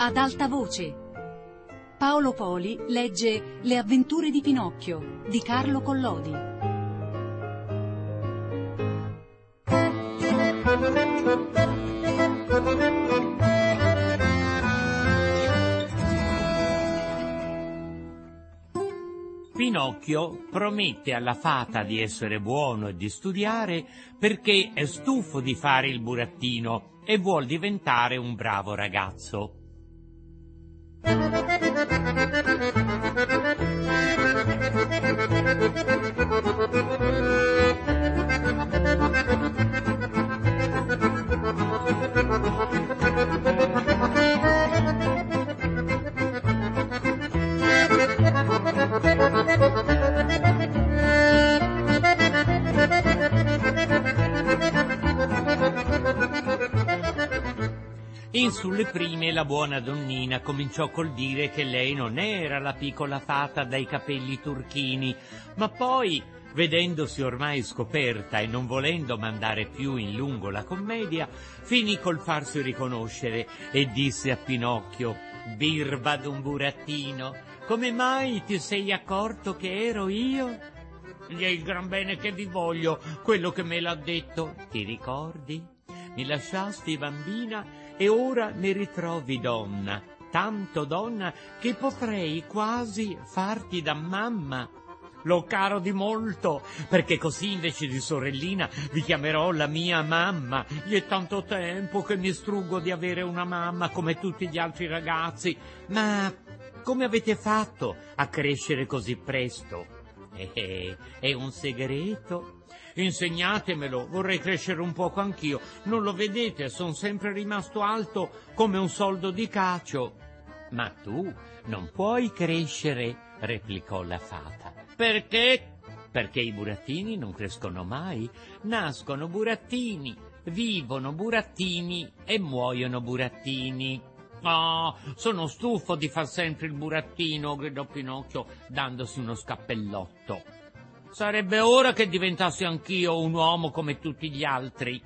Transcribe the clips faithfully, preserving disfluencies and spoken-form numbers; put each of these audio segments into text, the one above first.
ad alta voce. Paolo Poli legge Le avventure di Pinocchio di Carlo Collodi. Pinocchio promette alla fata di essere buono e di studiare perché è stufo di fare il burattino e vuol diventare un bravo ragazzo. In sulle prime la buona donnina cominciò col dire che lei non era la piccola fata dai capelli turchini, ma poi, vedendosi ormai scoperta e non volendo mandare più in lungo la commedia, finì col farsi riconoscere e disse a Pinocchio: «Birba d'un burattino, come mai ti sei accorto che ero io?» «Gli è il gran bene che vi voglio, quello che me l'ha detto. Ti ricordi? Mi lasciasti bambina e ora mi ritrovi donna, tanto donna che potrei quasi farti da mamma. Lo caro di molto, perché così invece di sorellina vi chiamerò la mia mamma. Gli è tanto tempo che mi struggo di avere una mamma come tutti gli altri ragazzi. Ma come avete fatto a crescere così presto? Eh, è un segreto? Insegnatemelo, vorrei crescere un poco anch'io. Non lo vedete, sono sempre rimasto alto come un soldo di cacio». «Ma tu non puoi crescere», replicò la fata. «Perché?» «Perché i burattini non crescono mai. Nascono burattini, vivono burattini e muoiono burattini». «Oh, sono stufo di far sempre il burattino», gridò Pinocchio, dandosi uno scappellotto. «Sarebbe ora che diventassi anch'io un uomo come tutti gli altri».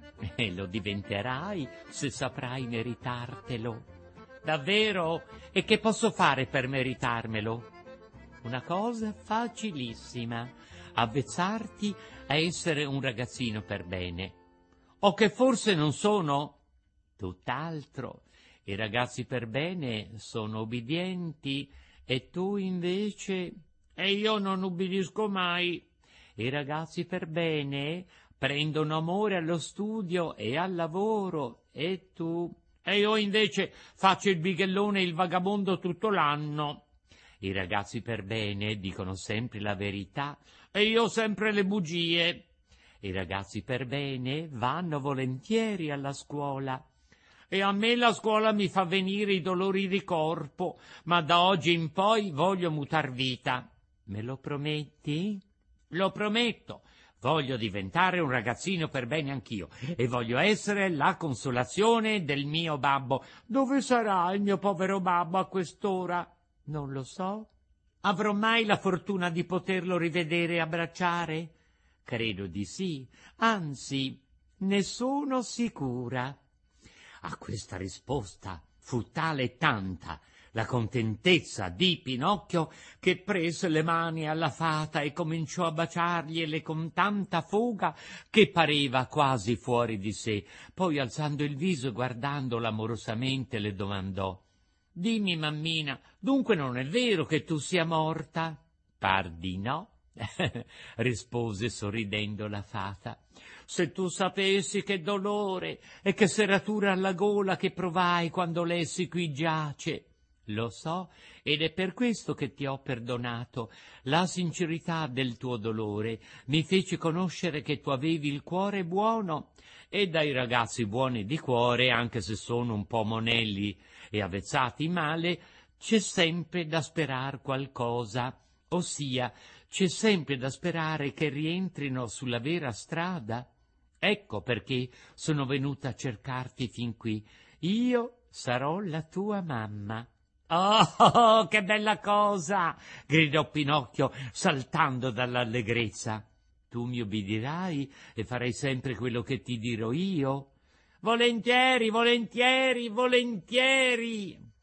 «E lo diventerai se saprai meritartelo». «Davvero? E che posso fare per meritarmelo?» «Una cosa facilissima, avvezzarti a essere un ragazzino per bene». «O che forse non sono?» «Tutt'altro. I ragazzi per bene sono ubbidienti e tu invece...» «E io non ubbidisco mai». «I ragazzi per bene prendono amore allo studio e al lavoro e tu...» «E io invece faccio il bighellone e il vagabondo tutto l'anno». «I ragazzi per bene dicono sempre la verità e io sempre le bugie». «I ragazzi per bene vanno volentieri alla scuola». «E a me la scuola mi fa venire i dolori di corpo, ma da oggi in poi voglio mutar vita». «Me lo prometti?» «Lo prometto. Voglio diventare un ragazzino per bene anch'io e voglio essere la consolazione del mio babbo». «Dove sarà il mio povero babbo a quest'ora?» «Non lo so». «Avrò mai la fortuna di poterlo rivedere e abbracciare?» «Credo di sì, anzi, ne sono sicura». A questa risposta fu tale e tanta la contentezza di Pinocchio che prese le mani alla fata e cominciò a baciargliele con tanta foga che pareva quasi fuori di sé. Poi, alzando il viso e guardandola amorosamente, le domandò: «Dimmi, mammina, dunque non è vero che tu sia morta?» «Par di no», rispose sorridendo la fata. «Se tu sapessi che dolore e che serratura alla gola che provai quando lessi qui giace!» «Lo so, ed è per questo che ti ho perdonato. La sincerità del tuo dolore mi fece conoscere che tu avevi il cuore buono, e dai ragazzi buoni di cuore, anche se sono un po' monelli e avvezzati male, c'è sempre da sperar qualcosa, ossia c'è sempre da sperare che rientrino sulla vera strada. Ecco perché sono venuta a cercarti fin qui. Io sarò la tua mamma». «Oh, che bella cosa!» gridò Pinocchio, saltando dall'allegrezza. «Tu mi ubbidirai e farai sempre quello che ti dirò io?» «Volentieri, volentieri, volentieri!»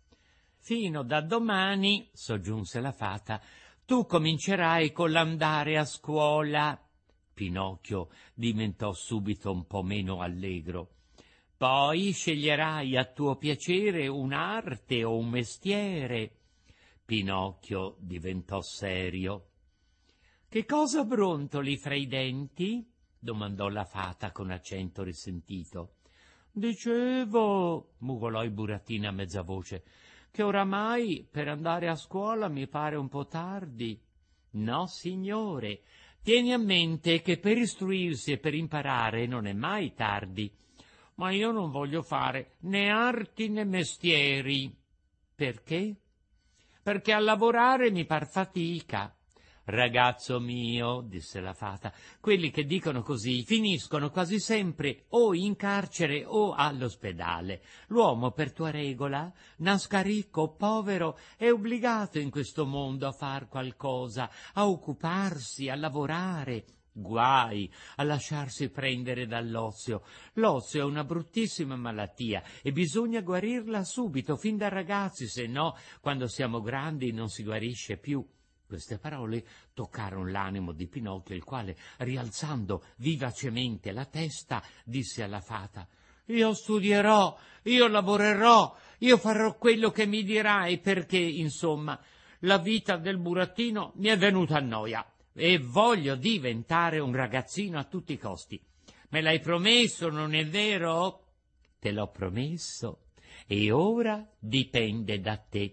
Fino da domani, soggiunse la fata, tu comincerai con l'andare a scuola. Pinocchio diventò subito un po' meno allegro. Poi sceglierai a tuo piacere un'arte o un mestiere. Pinocchio diventò serio. Che cosa brontoli fra i denti? Domandò la fata con accento risentito. Dicevo, mugolò il burattino a mezza voce, che oramai per andare a scuola mi pare un po' tardi. No, signore, tieni a mente che per istruirsi e per imparare non è mai tardi. Ma io non voglio fare né arti né mestieri. Perché? Perché a lavorare mi par fatica. Ragazzo mio, disse la fata, quelli che dicono così finiscono quasi sempre o in carcere o all'ospedale. L'uomo, per tua regola, nasca ricco o povero, è obbligato in questo mondo a far qualcosa, a occuparsi, a lavorare. Guai a lasciarsi prendere dall'ozio. L'ozio è una bruttissima malattia e bisogna guarirla subito, fin da ragazzi, se no, quando siamo grandi non si guarisce più. Queste parole toccarono l'animo di Pinocchio, il quale, rialzando vivacemente la testa, disse alla fata: «Io studierò, io lavorerò, io farò quello che mi dirai, perché, insomma, la vita del burattino mi è venuta a noia e voglio diventare un ragazzino a tutti i costi. Me l'hai promesso, non è vero?» «Te l'ho promesso e ora dipende da te».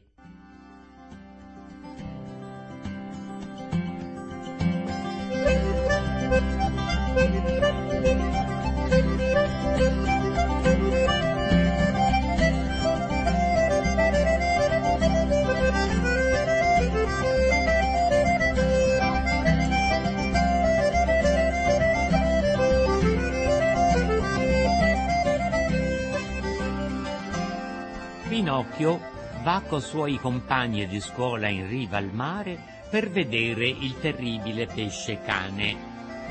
Pinocchio va coi suoi compagni di scuola in riva al mare per vedere il terribile pesce cane.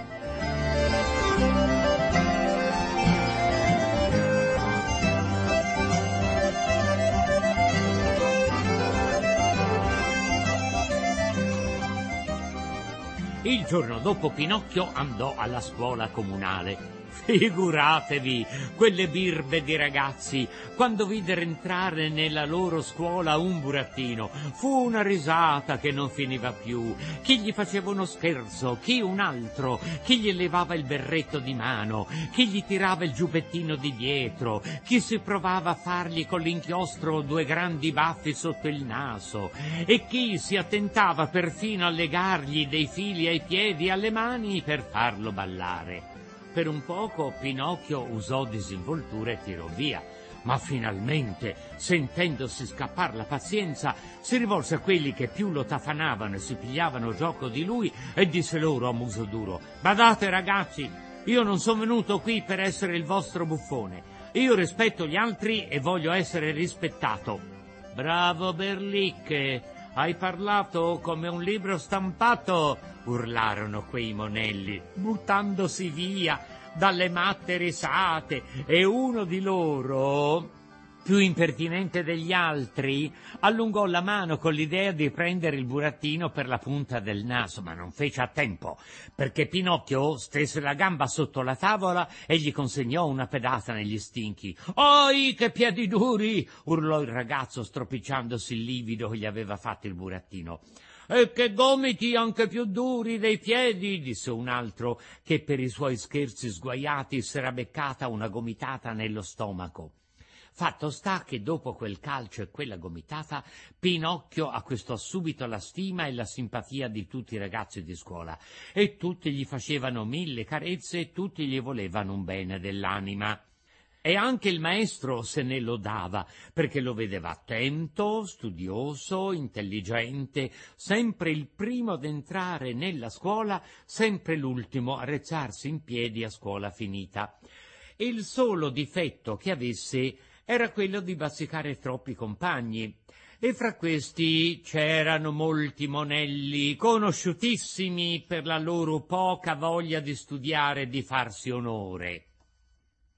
Il giorno dopo Pinocchio andò alla scuola comunale. Figuratevi quelle birbe di ragazzi quando videro entrare nella loro scuola un burattino. Fu una risata che non finiva più. Chi gli faceva uno scherzo, chi un altro, chi gli levava il berretto di mano, chi gli tirava il giubbettino di dietro, chi si provava a fargli con l'inchiostro due grandi baffi sotto il naso e chi si attentava perfino a legargli dei fili ai piedi e alle mani per farlo ballare. Per un poco Pinocchio usò disinvoltura e tirò via, ma finalmente, sentendosi scappar la pazienza, si rivolse a quelli che più lo tafanavano e si pigliavano gioco di lui e disse loro a muso duro: «Badate ragazzi, io non sono venuto qui per essere il vostro buffone. Io rispetto gli altri e voglio essere rispettato». «Bravo Berlicche, hai parlato come un libro stampato», urlarono quei monelli, buttandosi via dalle matte risate, e uno di loro, più impertinente degli altri, allungò la mano con l'idea di prendere il burattino per la punta del naso, ma non fece a tempo, perché Pinocchio stese la gamba sotto la tavola e gli consegnò una pedata negli stinchi. «Oi, che piedi duri!» urlò il ragazzo, stropicciandosi il livido che gli aveva fatto il burattino. «E che gomiti anche più duri dei piedi!» disse un altro, che per i suoi scherzi sguaiati s'era beccata una gomitata nello stomaco. Fatto sta che dopo quel calcio e quella gomitata, Pinocchio acquistò subito la stima e la simpatia di tutti i ragazzi di scuola, e tutti gli facevano mille carezze e tutti gli volevano un bene dell'anima. E anche il maestro se ne lodava, perché lo vedeva attento, studioso, intelligente, sempre il primo ad entrare nella scuola, sempre l'ultimo a rezzarsi in piedi a scuola finita. Il solo difetto che avesse era quello di bazzicare troppi compagni, e fra questi c'erano molti monelli, conosciutissimi per la loro poca voglia di studiare e di farsi onore.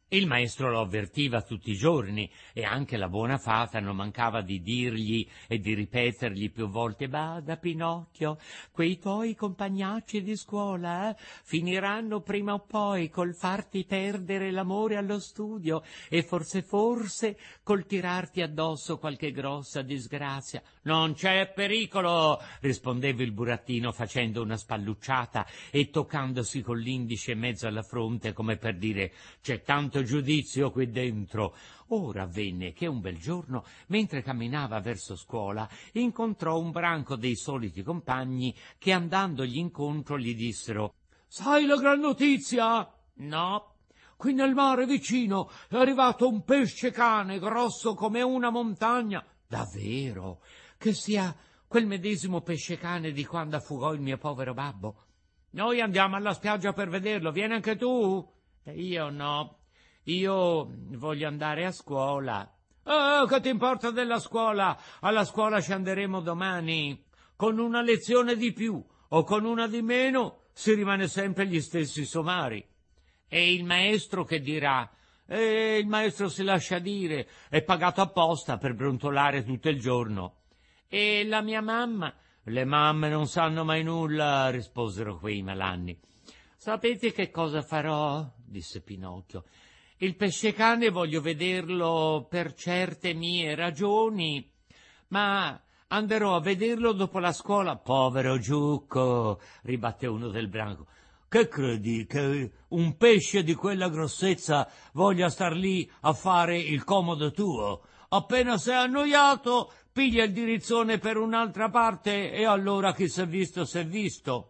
Il maestro lo avvertiva tutti i giorni e anche la buona fata non mancava di dirgli e di ripetergli più volte: «Bada, Pinocchio, quei tuoi compagnacci di scuola eh, finiranno prima o poi col farti perdere l'amore allo studio e forse forse col tirarti addosso qualche grossa disgrazia». «Non c'è pericolo», rispondeva il burattino facendo una spallucciata e toccandosi con l'indice in mezzo alla fronte come per dire: «C'è tanto giudizio qui dentro». Ora avvenne che un bel giorno, mentre camminava verso scuola, incontrò un branco dei soliti compagni che, andandogli incontro, gli dissero: «Sai la gran notizia?» «No». «Qui nel mare vicino è arrivato un pesce cane grosso come una montagna». «Davvero? Che sia quel medesimo pesce cane di quando affugò il mio povero babbo?» «Noi andiamo alla spiaggia per vederlo, vieni anche tu?» «E io no. Io voglio andare a scuola». «Eh, che ti importa della scuola? Alla scuola ci anderemo domani. Con una lezione di più o con una di meno si rimane sempre gli stessi somari». «E il maestro che dirà?» «E il maestro si lascia dire, è pagato apposta per brontolare tutto il giorno». «E la mia mamma?» «Le mamme non sanno mai nulla», risposero quei malanni. «Sapete che cosa farò?» disse Pinocchio. «Il pescecane voglio vederlo per certe mie ragioni, ma anderò a vederlo dopo la scuola». «Povero Giucco», ribatté uno del branco, «che credi che un pesce di quella grossezza voglia star lì a fare il comodo tuo? Appena sei annoiato, piglia il dirizzone per un'altra parte e allora chi s'è visto s'è visto».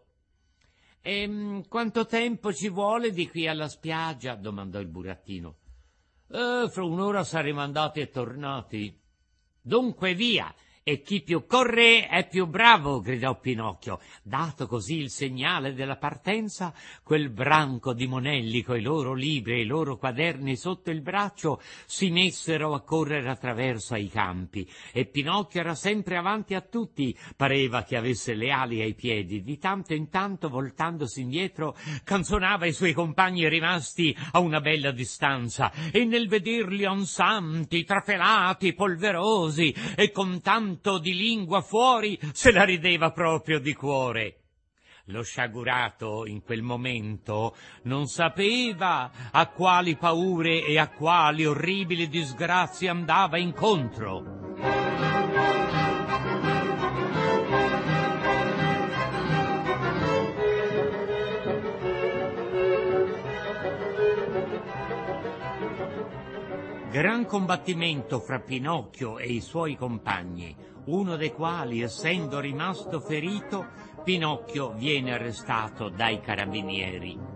«E quanto tempo ci vuole di qui alla spiaggia?» domandò il burattino. «Eh, fra un'ora saremo andati e tornati». «Dunque via, e chi più corre è più bravo», gridò Pinocchio. Dato così il segnale della partenza, quel branco di monelli coi loro libri e i loro quaderni sotto il braccio si messero a correre attraverso ai campi, e Pinocchio era sempre avanti a tutti, pareva che avesse le ali ai piedi. Di tanto in tanto, voltandosi indietro, canzonava i suoi compagni rimasti a una bella distanza, e nel vederli ansanti, trafelati, polverosi e con tanto di lingua fuori, se la rideva proprio di cuore. Lo sciagurato in quel momento non sapeva a quali paure e a quali orribili disgrazie andava incontro. Gran combattimento fra Pinocchio e i suoi compagni, uno dei quali, essendo rimasto ferito, Pinocchio viene arrestato dai carabinieri.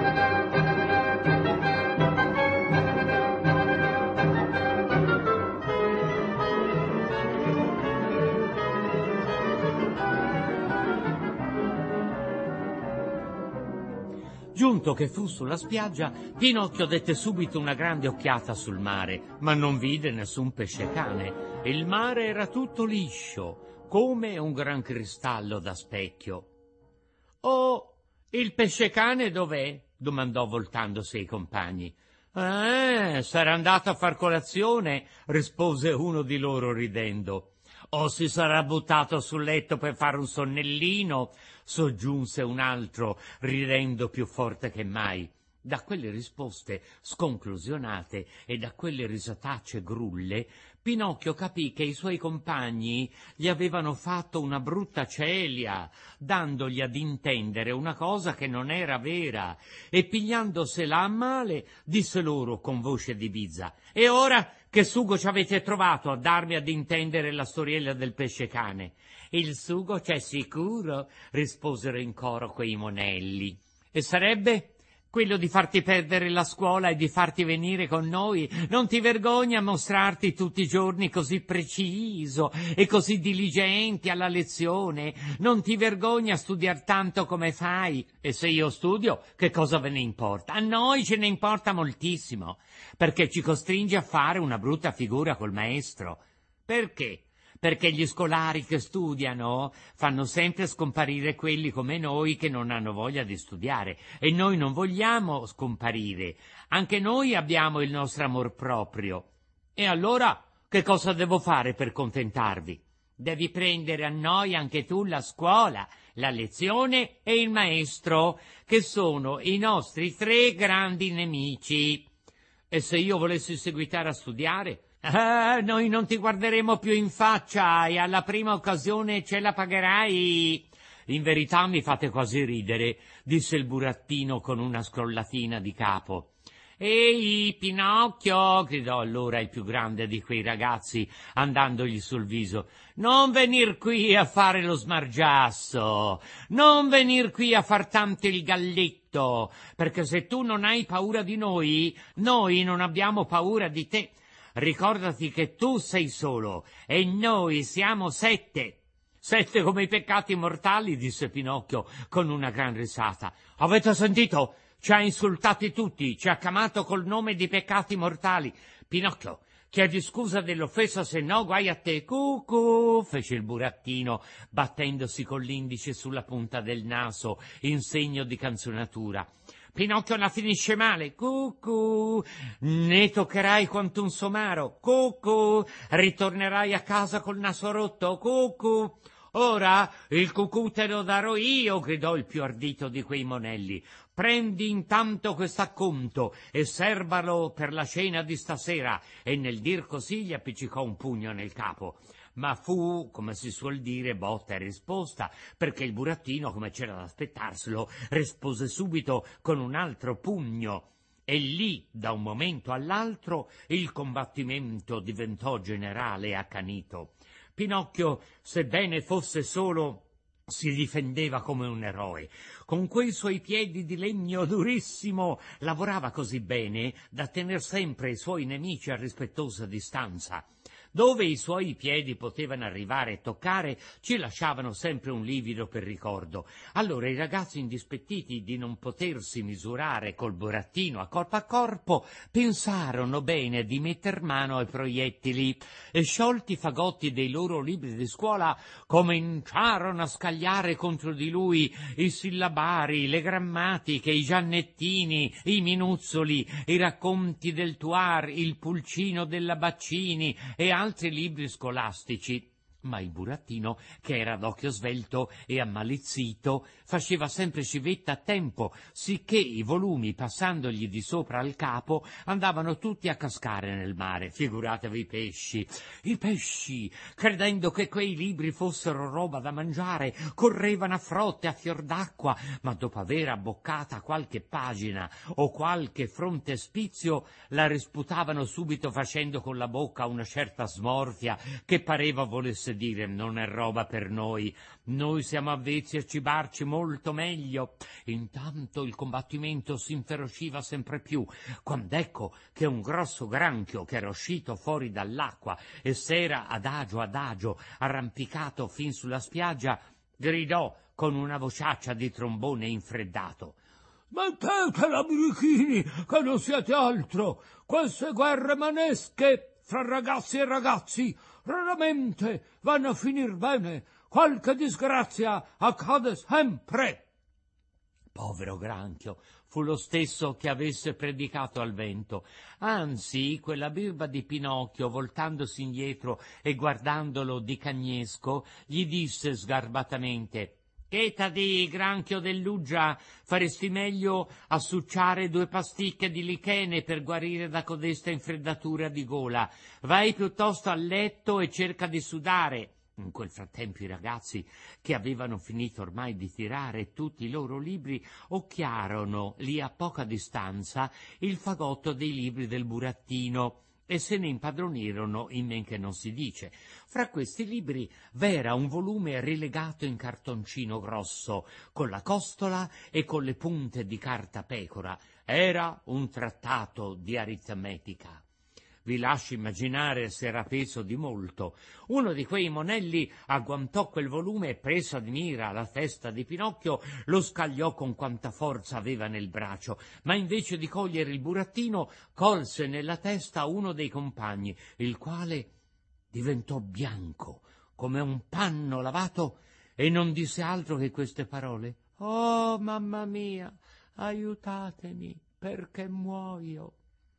Giunto che fu sulla spiaggia, Pinocchio dette subito una grande occhiata sul mare, ma non vide nessun pescecane. Il mare era tutto liscio, come un gran cristallo da specchio. «Oh, il pescecane dov'è?» domandò voltandosi ai compagni. «Eh, sarà andato a far colazione», rispose uno di loro ridendo. «O si sarà buttato sul letto per fare un sonnellino», soggiunse un altro, ridendo più forte che mai. Da quelle risposte sconclusionate e da quelle risatacce grulle, Pinocchio capì che i suoi compagni gli avevano fatto una brutta celia, dandogli ad intendere una cosa che non era vera, e pigliandosela a male disse loro con voce di bizza: «E ora che sugo ci avete trovato a darmi ad intendere la storiella del pescecane?» «Il sugo c'è sicuro», risposero in coro quei monelli. «E sarebbe?» «Quello di farti perdere la scuola e di farti venire con noi. Non ti vergogni a mostrarti tutti i giorni così preciso e così diligente alla lezione? Non ti vergogni a studiar tanto come fai? E se io studio, che cosa ve ne importa? A noi ce ne importa moltissimo, perché ci costringe a fare una brutta figura col maestro». «Perché?» perché gli scolari che studiano fanno sempre scomparire quelli come noi che non hanno voglia di studiare, e noi non vogliamo scomparire, anche noi abbiamo il nostro amor proprio. E allora che cosa devo fare per contentarvi? Devi prendere a noi anche tu la scuola, la lezione e il maestro, che sono i nostri tre grandi nemici. E se io volessi seguitare a studiare? Ah, noi non ti guarderemo più in faccia e alla prima occasione ce la pagherai. In verità mi fate quasi ridere, disse il burattino con una scrollatina di capo. Ehi, Pinocchio, gridò allora il più grande di quei ragazzi, andandogli sul viso, non venir qui a fare lo smargiasso, non venir qui a far tanto il galletto, perché se tu non hai paura di noi, noi non abbiamo paura di te. Ricordati che tu sei solo e noi siamo sette. Sette come i peccati mortali, disse Pinocchio con una gran risata. Avete sentito? Ci ha insultati tutti, ci ha chiamato col nome di peccati mortali. Pinocchio, chiedi scusa dell'offesa, se no guai a te. Cucù, fece il burattino, battendosi con l'indice sulla punta del naso, in segno di canzonatura. Pinocchio la finisce male. Cucù, ne toccherai quanto un somaro. Cucù, ritornerai a casa col naso rotto. Cucù. Ora il cucù te lo darò io, gridò il più ardito di quei monelli. Prendi intanto quest'acconto e serbalo per la cena di stasera. E nel dir così gli appiccicò un pugno nel capo. Ma fu, come si suol dire, botta e risposta, perché il burattino, come c'era da aspettarselo, rispose subito con un altro pugno. E lì, da un momento all'altro, il combattimento diventò generale e accanito. Pinocchio, sebbene fosse solo, si difendeva come un eroe. Con quei suoi piedi di legno durissimo lavorava così bene da tener sempre i suoi nemici a rispettosa distanza. Dove i suoi piedi potevano arrivare e toccare, ci lasciavano sempre un livido per ricordo. Allora i ragazzi, indispettiti di non potersi misurare col burattino a corpo a corpo, pensarono bene di metter mano ai proiettili e, sciolti i fagotti dei loro libri di scuola, cominciarono a scagliare contro di lui i sillabari, le grammatiche, i giannettini, i minuzzoli, i racconti del Tuar, il pulcino della Baccini e altri libri scolastici. Ma il burattino, che era d'occhio svelto e ammalizzito, faceva sempre civetta a tempo, sicché i volumi, passandogli di sopra al capo, andavano tutti a cascare nel mare. Figuratevi i pesci. I pesci, credendo che quei libri fossero roba da mangiare, correvano a frotte a fior d'acqua, ma dopo aver abboccata qualche pagina o qualche frontespizio, la risputavano subito facendo con la bocca una certa smorfia che pareva volesse dire non è roba per noi, noi siamo avvezzi a cibarci molto meglio. Intanto il combattimento si inferociva sempre più, quando ecco che un grosso granchio che era uscito fuori dall'acqua e s'era adagio adagio arrampicato fin sulla spiaggia, gridò con una vociaccia di trombone infreddato: «Smettetela, birichini, che non siete altro! Queste guerre manesche fra ragazzi e ragazzi raramente vanno a finir bene, qualche disgrazia accade sempre». Povero granchio, fu lo stesso che avesse predicato al vento. Anzi, quella birba di Pinocchio, voltandosi indietro e guardandolo di cagnesco, gli disse sgarbatamente: «Che t'adì, granchio dell'uggia, faresti meglio a succiare due pasticche di lichene per guarire da codesta infreddatura di gola. Vai piuttosto a letto e cerca di sudare». In quel frattempo i ragazzi, che avevano finito ormai di tirare tutti i loro libri, occhiarono lì a poca distanza il fagotto dei libri del burattino e se ne impadronirono in men che non si dice. Fra questi libri v'era un volume rilegato in cartoncino grosso, con la costola e con le punte di carta pecora. Era un trattato di aritmetica. Vi lascio immaginare se era peso di molto. Uno di quei monelli agguantò quel volume e, preso di mira la testa di Pinocchio, lo scagliò con quanta forza aveva nel braccio, ma invece di cogliere il burattino colse nella testa uno dei compagni, il quale diventò bianco come un panno lavato e non disse altro che queste parole: «Oh, mamma mia, aiutatemi, perché muoio».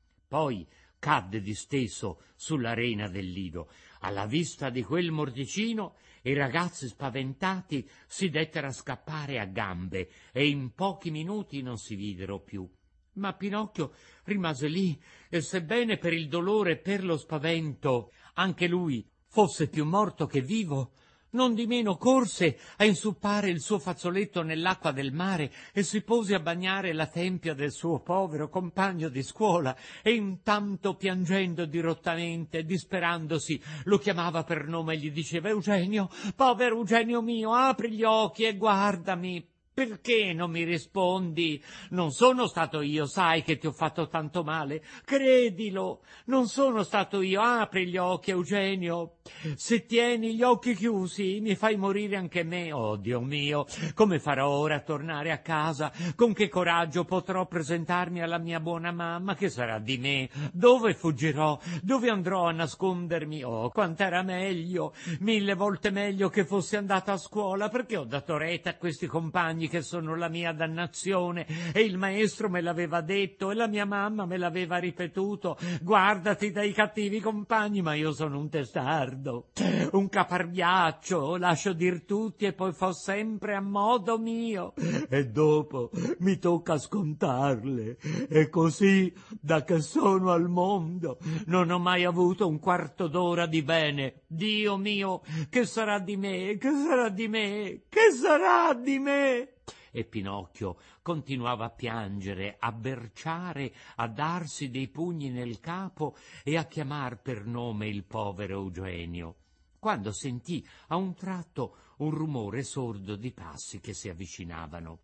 Poi cadde disteso sull'arena del lido. Alla vista di quel morticino i ragazzi spaventati si dettero a scappare a gambe e in pochi minuti non si videro più. Ma Pinocchio rimase lì e, sebbene per il dolore e per lo spavento anche lui fosse più morto che vivo, non di meno corse a insuppare il suo fazzoletto nell'acqua del mare e si pose a bagnare la tempia del suo povero compagno di scuola, e intanto, piangendo dirottamente e disperandosi, lo chiamava per nome e gli diceva: «Eugenio, povero Eugenio mio, apri gli occhi e guardami. Perché non mi rispondi? Non sono stato io, sai che ti ho fatto tanto male. Credilo, non sono stato io. Apri gli occhi, Eugenio. Se tieni gli occhi chiusi mi fai morire anche me. Oh, Dio mio, come farò ora a tornare a casa? Con che coraggio potrò presentarmi alla mia buona mamma? Che sarà di me? Dove fuggirò? Dove andrò a nascondermi? Oh, quant'era meglio, mille volte meglio che fossi andato a scuola, perché ho dato retta a questi compagni che sono la mia dannazione, e il maestro me l'aveva detto e la mia mamma me l'aveva ripetuto: guardati dai cattivi compagni. Ma io sono un testardo, un caparbiaccio, lascio dir tutti e poi fo sempre a modo mio, e dopo mi tocca scontarle, e così da che sono al mondo non ho mai avuto un quarto d'ora di bene. Dio mio, che sarà di me, che sarà di me, che sarà di me?» E Pinocchio continuava a piangere, a berciare, a darsi dei pugni nel capo e a chiamar per nome il povero Eugenio, quando sentì a un tratto un rumore sordo di passi che si avvicinavano.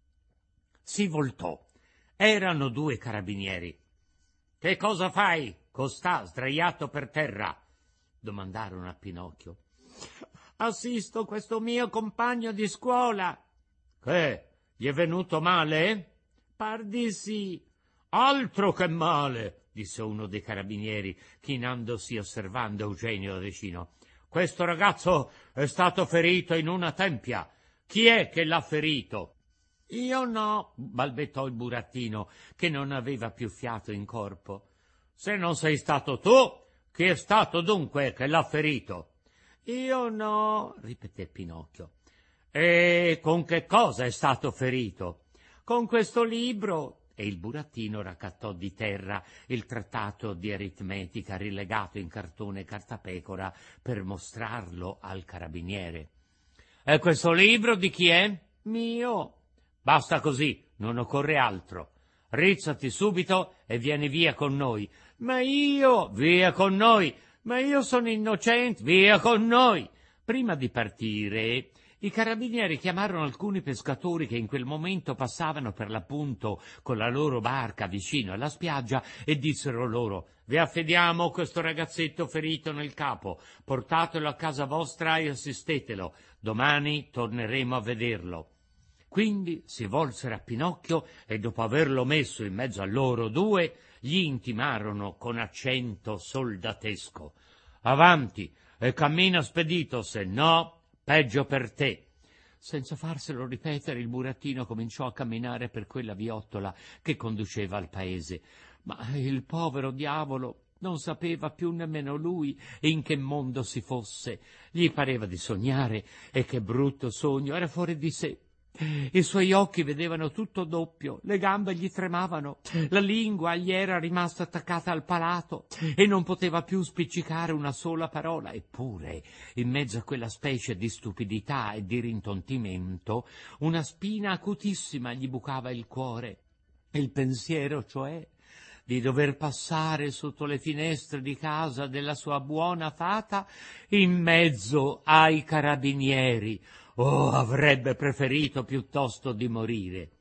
Si voltò. Erano due carabinieri. «Che cosa fai, costà, sdraiato per terra?» domandarono a Pinocchio. «Assisto questo mio compagno di scuola». «Che? Gli è venuto male?» «Par di sì». «Altro che male», disse uno dei carabinieri, chinandosi e osservando Eugenio da vicino. «Questo ragazzo è stato ferito in una tempia. Chi è che l'ha ferito?» «Io no», balbettò il burattino, che non aveva più fiato in corpo. «Se non sei stato tu, chi è stato dunque che l'ha ferito?» «Io no», ripeté Pinocchio. «E con che cosa è stato ferito?» «Con questo libro». E il burattino raccattò di terra il trattato di aritmetica rilegato in cartone cartapecora per mostrarlo al carabiniere. «E questo libro di chi è?» «Mio». «Basta così, non occorre altro. Rizzati subito e vieni via con noi». «Ma io...» «Via con noi». «Ma io sono innocente». «Via con noi». Prima di partire, i carabinieri chiamarono alcuni pescatori che in quel momento passavano per l'appunto con la loro barca vicino alla spiaggia e dissero loro: «Vi affidiamo questo ragazzetto ferito nel capo, portatelo a casa vostra e assistetelo, domani torneremo a vederlo». Quindi si volsero a Pinocchio e, dopo averlo messo in mezzo a loro due, gli intimarono con accento soldatesco: «Avanti e cammina spedito, se no peggio per te». Senza farselo ripetere, il burattino cominciò a camminare per quella viottola che conduceva al paese, ma il povero diavolo non sapeva più nemmeno lui in che mondo si fosse. Gli pareva di sognare, e che brutto sogno, era fuori di sé. I suoi occhi vedevano tutto doppio, le gambe gli tremavano, la lingua gli era rimasta attaccata al palato e non poteva più spiccicare una sola parola. Eppure, in mezzo a quella specie di stupidità e di rintontimento, una spina acutissima gli bucava il cuore. Il pensiero, cioè, di dover passare sotto le finestre di casa della sua buona fata in mezzo ai carabinieri. Oh, avrebbe preferito piuttosto di morire.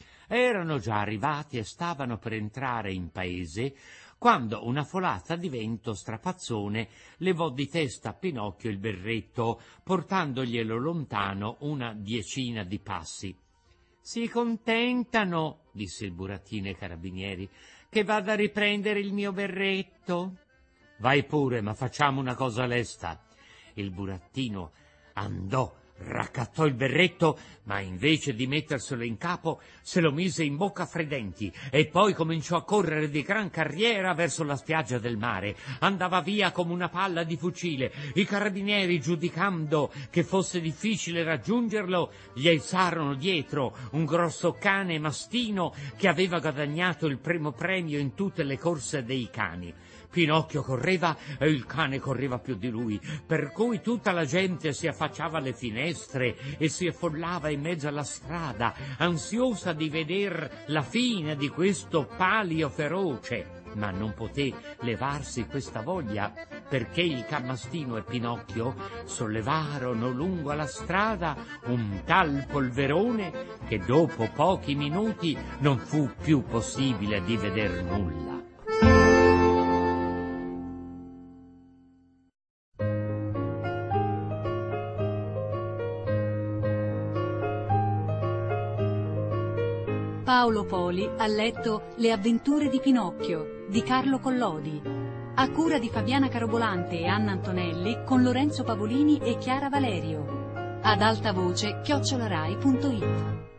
Erano già arrivati e stavano per entrare in paese quando una folata di vento strapazzone levò di testa a Pinocchio il berretto, portandoglielo lontano una diecina di passi. «Si contentano», disse il burattino ai carabinieri, «che vada a riprendere il mio berretto?» Vai pure, ma facciamo una cosa lesta. Il burattino andò, raccattò il berretto, ma invece di metterselo in capo se lo mise in bocca fra i denti e poi cominciò a correre di gran carriera verso la spiaggia del mare. Andava via come una palla di fucile. I carabinieri, giudicando che fosse difficile raggiungerlo, gli alzarono dietro un grosso cane mastino che aveva guadagnato il primo premio in tutte le corse dei cani. Pinocchio correva e il cane correva più di lui, per cui tutta la gente si affacciava alle finestre e si affollava in mezzo alla strada, ansiosa di veder la fine di questo palio feroce. Ma non poté levarsi questa voglia, perché il can mastino e Pinocchio sollevarono lungo la strada un tal polverone che dopo pochi minuti non fu più possibile di veder nulla. Paolo Poli ha letto Le avventure di Pinocchio di Carlo Collodi, a cura di Fabiana Carobolante e Anna Antonelli con Lorenzo Pavolini e Chiara Valerio, ad alta voce chiocciolarai punto it.